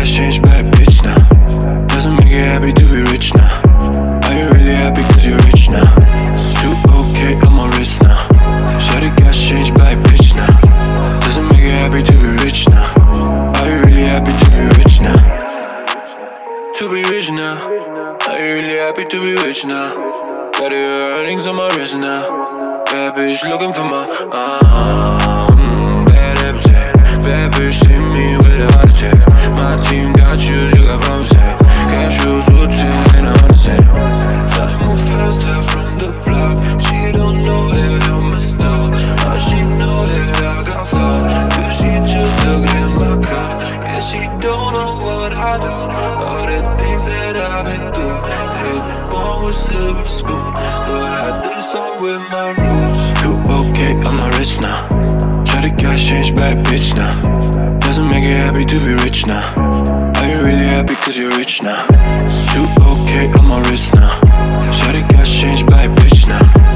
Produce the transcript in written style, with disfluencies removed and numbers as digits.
got changed by a bitch now. Doesn't make you happy to be rich now. Are you really happy cause you're rich now? Too okay, I'm on risk now. Shawty got changed by a bitch now. Doesn't make you happy to be rich now. Are you really happy to be rich now? To be rich now. Are you really happy to be rich now? Got your earnings on my wrist now. Bad bitch looking for my bad appetite. Bad bitch see me with a heart attack. My team got shoes, you got problems, yeah. Got shoes, Wu-Tang, and I'm the same. Time move faster from the block. She don't know that I'm a star. But she know that I got far. Cause she just looked at my car. Yeah, she don't know what I do. All the things that I've been through. Hit born with silver spoon, but I did some with my roots. Too okay, I'm not rich now. Shawty got changed by a bitch now. Doesn't make you happy to be rich now. Are you really happy cause you're rich now? Too okay, I'm on risk now. Shawty got changed by a bitch now.